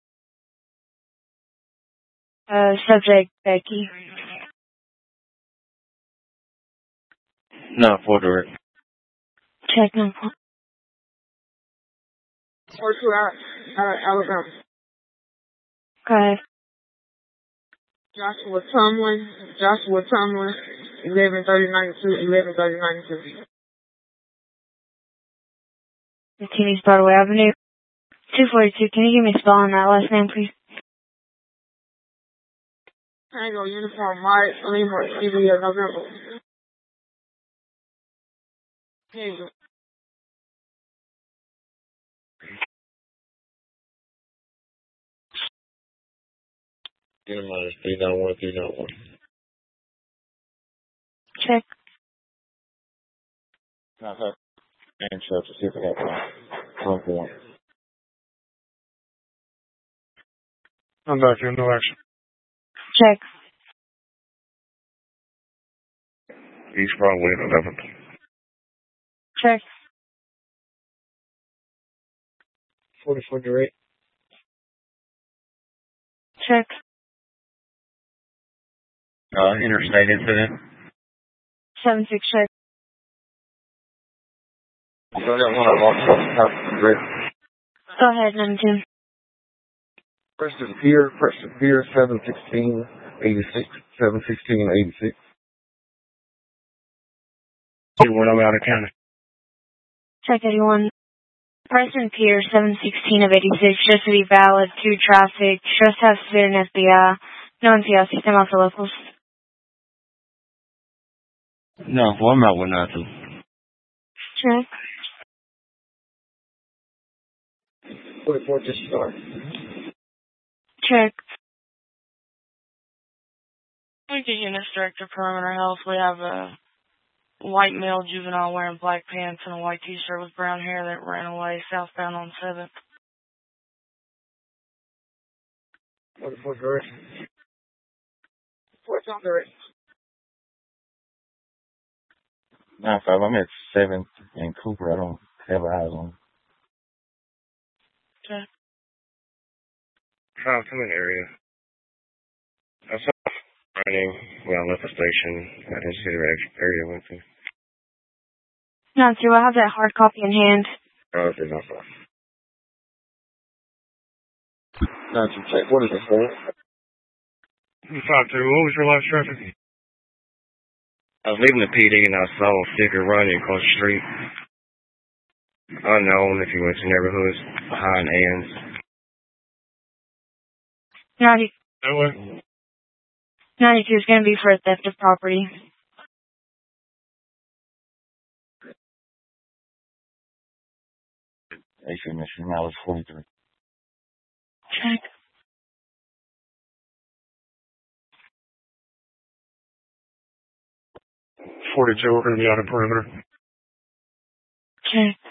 Subject, Becky.
No, for direct.
Check, no.
42 Alabama.
Go ahead.
Joshua Tomlin, 113092, 113092.
15 East Broadway Avenue. 242, can you give me a spell on that last name, please?
Tango Uniform Mike, Lima, City of November. Tango.
Get him on 391, 391.
Check.
Nah, sir. And check to see if I got one.
I'm back here, no action.
Check.
East Broadway, 11th.
Check.
44 direct.
Check.
Interstate incident.
76 check.
So I got one of them.
Go ahead, 92.
Preston Pier, 716, 86, 716, 86.
When I'm out of county.
Check 81. Preston Pier, 716 of 86, just to be valid, 2 traffic, trespass clear in FBI, no NCL system off the locals.
No, well, I'm out with nothing.
Check.
44 just start.
Check.
Weekend Units Director, Perimeter Health. We have a white male juvenile wearing black pants and a white t-shirt with brown hair that ran away southbound on 7th.
44 direct.
What's on the rest?
95, I'm at 7th and Cooper. I don't have eyes on.
Okay.
Come in the area. I saw running when I left the station. I didn't see the area I went to.
Not too. I have that hard copy in hand.
Oh, okay, not far.
Not to check. What is it for?
5-2, what was your last traffic?
I was leaving the PD and I saw a figure running across the street. Unknown if he went to neighborhoods behind Ann's.
92 is going to be for a theft of property.
AC mission, now it's 43.
Check.
We're going to be out of perimeter.
Check.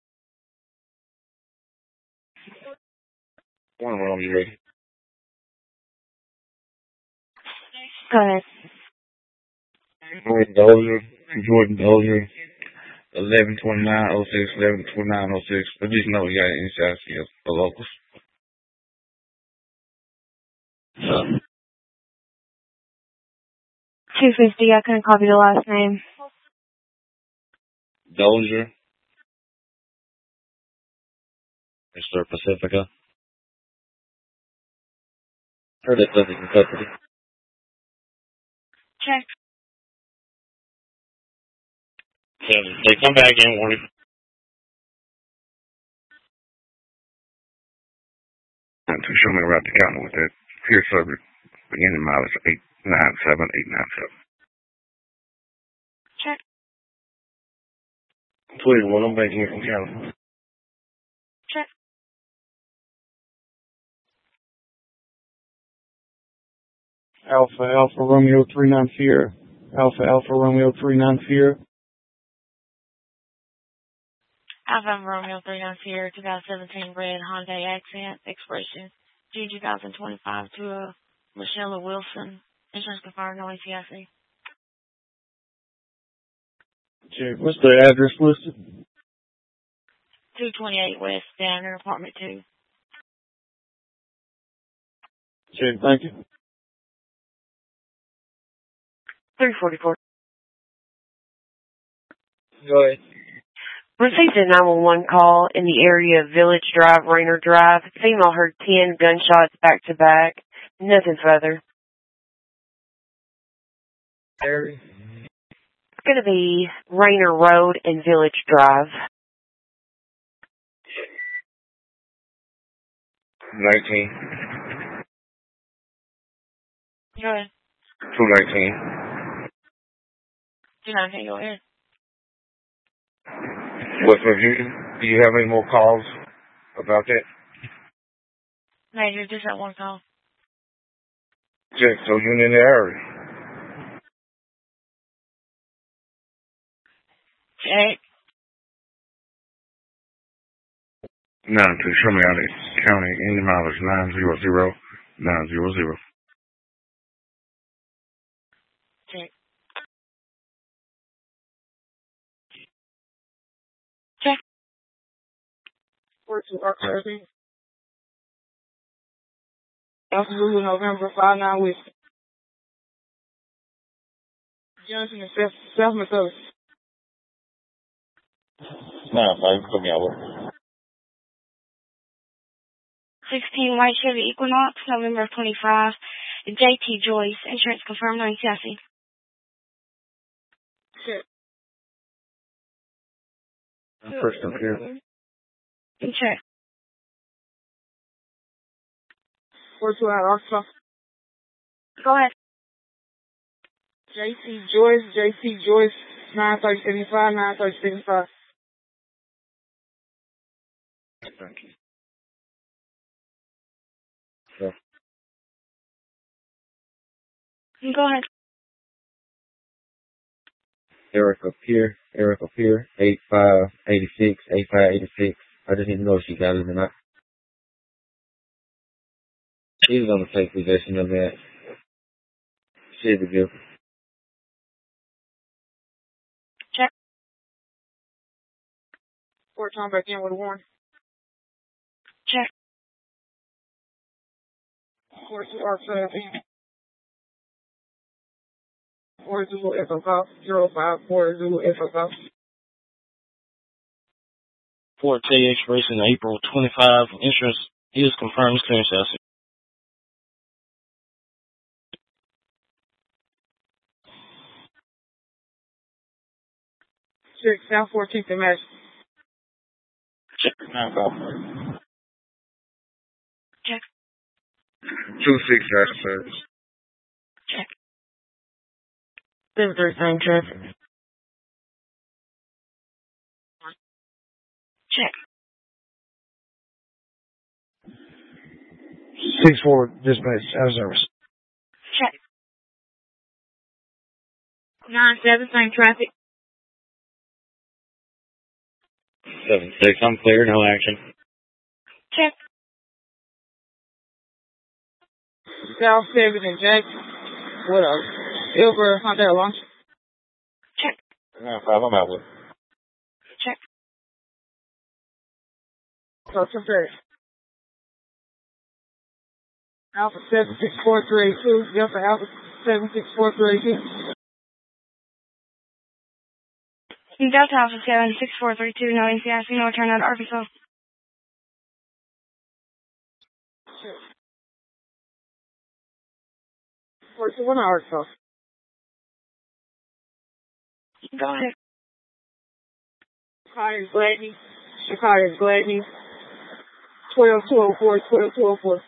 One wrong, you ready?
Go ahead.
Jordan Dozier, 112906, 112906. But just know you got any shots for locals.
250, I couldn't copy the last name.
Dozier. Mr. Pacifica. Heard it doesn't Kentucky.
Check.
They come back in, warning.
To show me around the counter with that peer service beginning mileage 897, 897.
Check.
21, I'm back here from California.
Check.
Alpha Romeo 39 Sierra. Alpha Romeo 39 Sierra.
Alpha Romeo 39 Sierra 2017 red Hyundai Accent Expression June 2025 to Michelle Wilson. Insurance confirmed, no ATIC.
Check. What's the address listed?
228 West Downer, apartment 2.
Check. Thank you.
344.
Go ahead.
Received a 911 call in the area of Village Drive, Rainer Drive. Female heard 10 gunshots back to back. Nothing further.
Area.
It's going to be Rainer Road and Village Drive.
19.
Go ahead.
219.
219, go ahead.
West Virginia, do you have any more calls about that?
Major, just that one call.
Check, so you're in the area.
Check.
92, show me out of county, any mileage 900, 900.
Check. Check.
Work to Ark 13. Alpha Zulu November 59 with Johnson and South Minnesota.
9-5, put me out work.
16 White Chevy Equinox, November 25. JT Joyce, insurance confirmed, no ATIC.
Check.
First up here.
Check.
42 out of Arkansas.
Go ahead.
JC Joyce, 93075, 93075.
Thank you.
Go ahead.
Erica Peer, 8586, 8586. I just need to know if she got it or not. She was going to take possession of that. Should be good.
Check.
Fort Tom back in with a warrant.
Check.
42 Ark 17. 4 Zulu Echo Golf, 054 Zulu Echo Golf.
4K expiration April 25. Insurance is confirmed. Clearance house.
Check, South 14th and Madison.
Check. 9-5.
Check.
26 after service.
Check.
7-3, same traffic.
Check.
6-4 dispatch, out of service.
Check. 9-7, same traffic.
7-6, I'm clear, no action.
Check.
South 7 and Jackson. What else? Ilver Hyundai Launch.
Check.
9-5, I'm out with.
Arkansas, confirmed. Alpha 764382, Delta Alpha 764382.
Delta Alpha 76432, no NCIC, no return out of Arkansas.
421 Arkansas.
Go ahead.
Chicago's Gladney. 12204, 12204.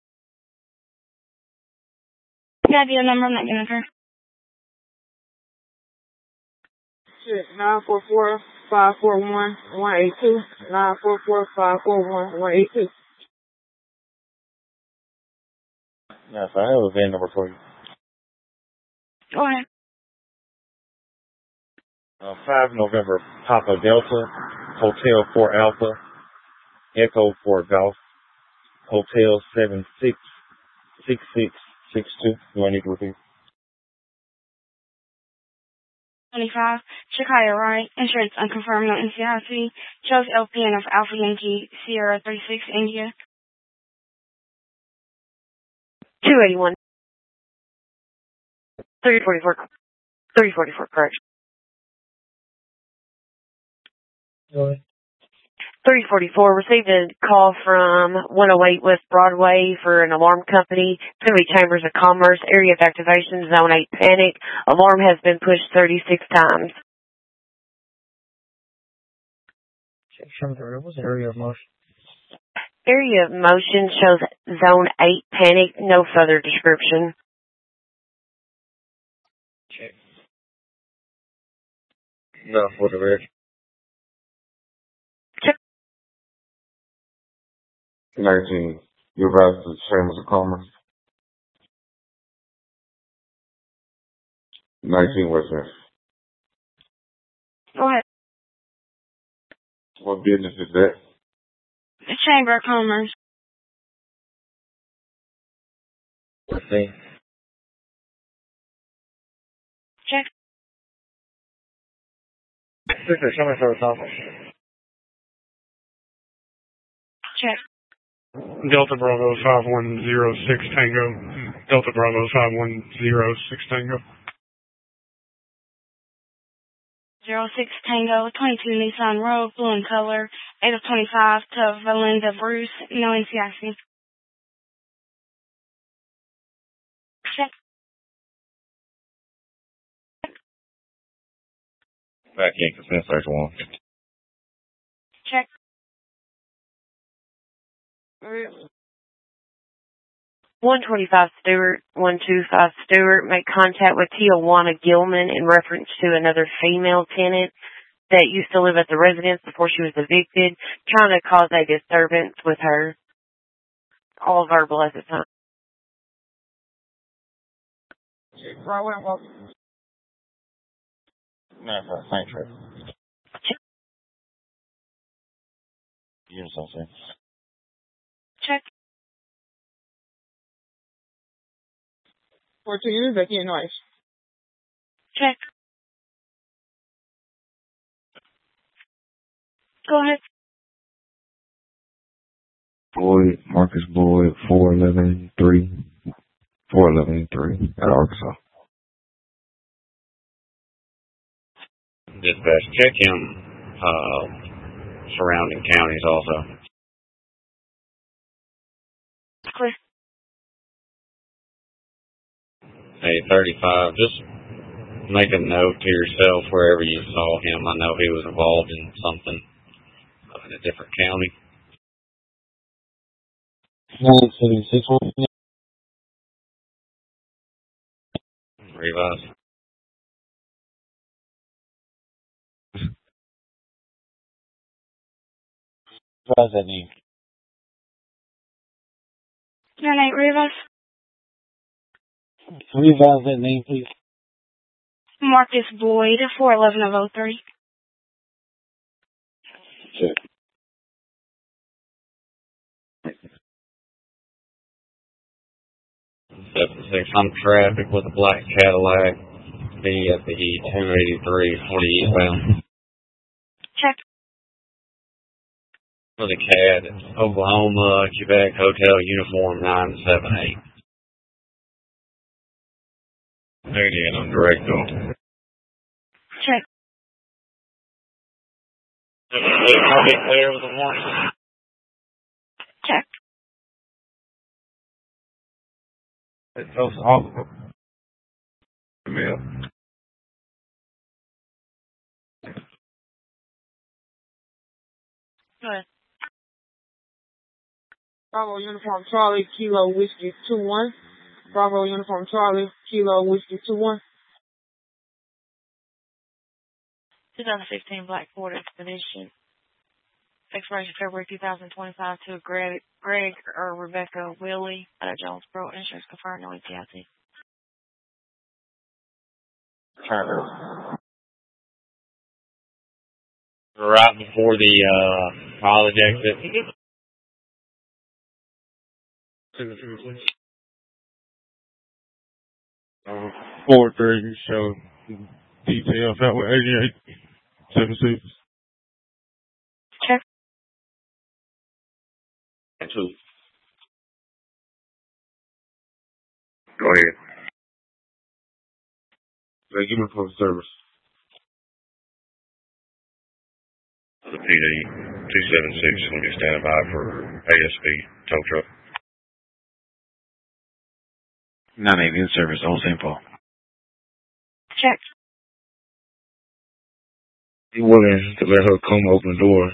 Yeah, the number I'm not gonna turn.
944-541-182. 944-541-182.
Yes, I have a VIN number for you.
Go ahead.
5 November, Papa Delta, Hotel 4 Alpha, Echo 4 Golf, Hotel 766662. Do I need to repeat?
25, Chicago, right? Insurance unconfirmed, no NCIC. Shows LPN of Alpha Yankee Sierra 36, India.
281. 344. 344, correct.
Go ahead.
344, received a call from 108 West Broadway for an alarm company. It's going to be Chambers of Commerce, area of activation, zone 8 panic. Alarm has been pushed 36 times.
What was the area of motion?
Area of motion shows zone 8 panic, no further description.
Check. No, for the red.
Check.
19. You arrived at the Chambers of Commerce. 19 West End.
Go ahead.
What business is that?
The Chamber of Commerce.
Let's see.
Check.
Sister, show me service office.
Check.
Delta Bravo 5106 Tango. Delta Bravo 5106 Tango.
06 Tango, 22 Nissan Road, blue in color, 8 of 25 to Valinda Bruce, no NCIC. Check.
Back in consent search one.
Check.
125 Stewart, 125 Stewart, make contact with Tijuana Gilman in reference to another female tenant that used to live at the residence before she was evicted, trying to cause a disturbance with her. All verbal at the time.
Right where I'm walking.
No, thanks, Trevor. Yes, I'll say.
Check.
14 units, back in noise.
Check. Go ahead.
Boyd, Marcus Boyd, 411-3 at Arkansas.
Dispatch, check in surrounding counties also.
Clear.
Hey, 35, just make a note to yourself wherever you saw him. I know he was involved in something in a different county.
976.
Revise.
What does that mean?
98 Rivas.
Revise that name, please.
Marcus Boyd, 411-03.
Check.
76 on traffic with a black Cadillac. Be at the 283 40 eastbound.
Check.
For the CAD, Oklahoma, Quebec, Hotel, Uniform 978. Again, I'm direct though.
Check.
I'll be clear with the warrant.
Check.
It's awful. Yeah.
Go ahead.
Bravo Uniform Charlie, Kilo Whiskey 2-1. Bravo Uniform Charlie, Kilo Whiskey 2-1.
2016 Black Ford Expedition. Expiration February 2025 to Greg or Rebecca Willie out of Jonesboro. Insurance confirmed, no ETIC.
Right before the college exit.
4-3, show details out with 8876.
Check.
Two.
Go ahead. Give me for service. The PD 276 will be standing by for ASB tow truck.
9-8 in service, all St. Paul.
Check.
He willing to let her come open the door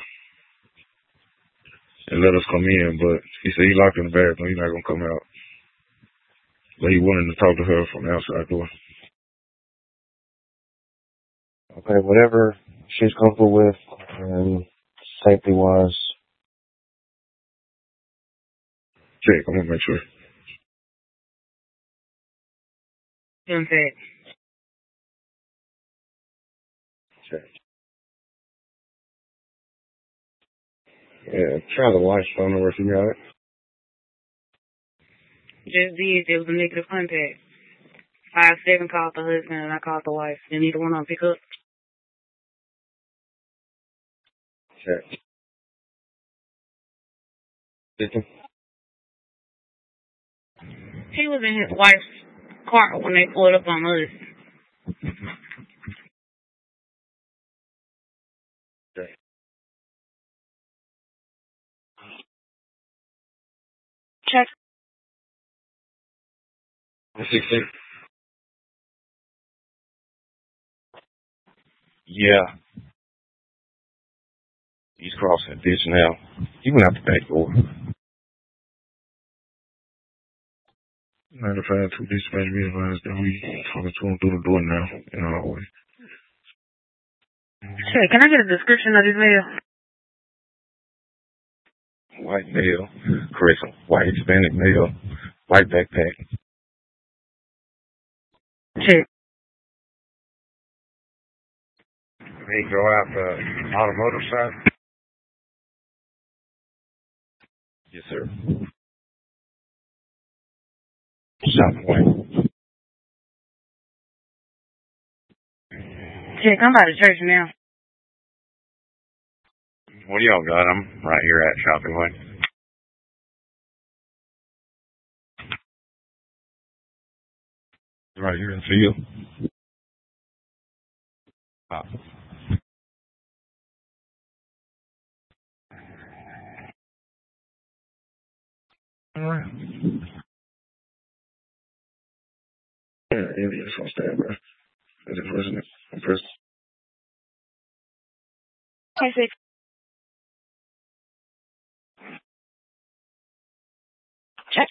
and let us come in, but he said he locked in the bathroom. He's not going to come out. But he willing to talk to her from the outside door.
Okay, whatever she's comfortable with, and safety-wise.
Check, I'm going to make sure.
Impact.
Check. Yeah, try the wife's phone number if you got it.
Just did. There was a negative contact. 5-7 called the husband and I called the wife. Did neither one of them pick up?
Check. Listen.
He was in his wife's car when they pulled up on us.
Check.
Check.
16.
Yeah. He's crossing that ditch now. He went out the back door.
95 to dispatch be advised that we talking to him through the door now in our way.
Hey, can I get a description of this male?
White male. Correct. White Hispanic male. White backpack.
Check.
He go out the automotive side?
Yes, sir. South White.
Check, I'm by the church now.
What do y'all got? I'm right here at Shopping Way.
Right here in the field.
All right. Yeah, Indians on standby. Is it president? I'm pressed.
26. Check.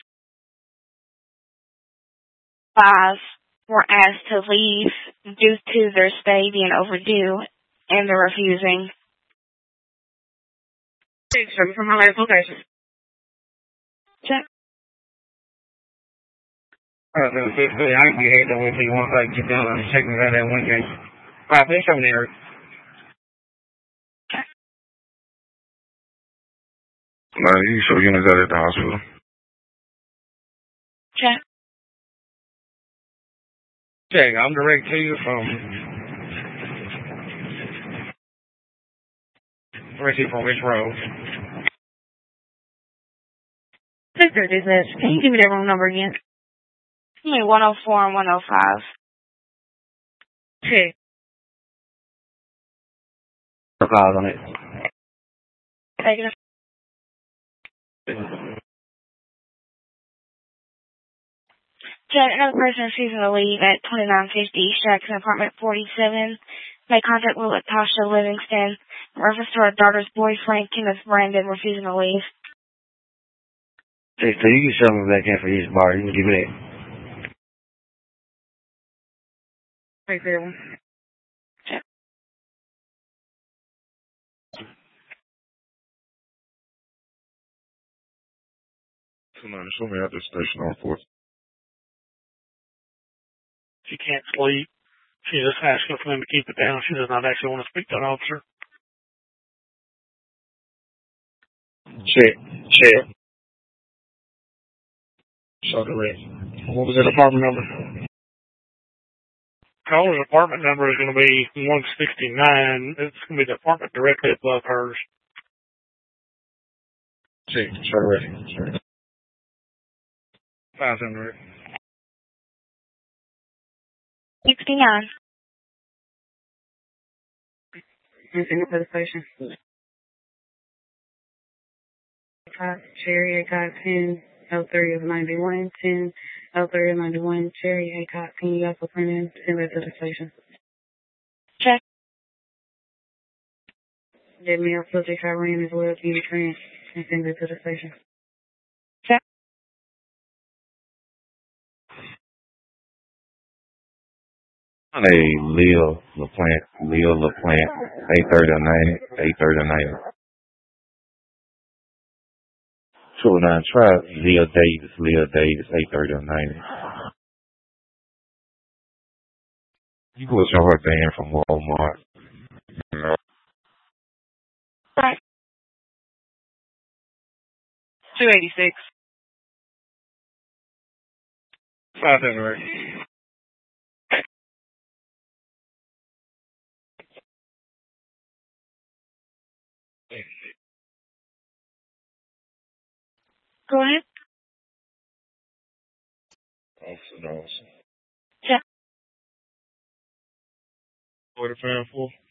5 were asked to leave due to their stay being overdue and they're refusing.
6 from my last location.
Check.
I can be here though if you want to get down and check me out that one game. Alright, please come there.
You show units out at the hospital.
Check.
Check, I'm direct to you from which road?
Sister Dispatch, can you give me that room number again?
Give me 104 and 105.
Check.
Files on it.
Negative. Check, another person is season to leave at 2950 East Jackson, apartment 47. Make contact with Latasha Livingston in reference to her daughter's boyfriend, Kenneth Brandon, refusing to leave.
So you can shove me back in for each bar. You can give me that.
Right there one.
Check.
Show me at this station on 4th.
She can't sleep. She's just asking for them to keep it down. She does not actually want to speak to an officer.
Check. Shut the red. What was that apartment number?
Caller's apartment number is going to be 169. It's going to be the apartment directly above hers.
Check. Shut the red.
500.
69.
Anything for the station? Cherry Aycott 10 03 of 91 10 03 of 91 Cherry Aycott. Can you also print in? Send that to the station.
Check.
Get me a subject Irene as well. Can you print and send it to the station?
Check.
Hey, Leo LaPlante, 830 830. 209, try Leo Davis, 830. You go show her band from Walmart. No.
Right.
286.
500.
Go ahead.
Officer Dawson.
Check.
45 4.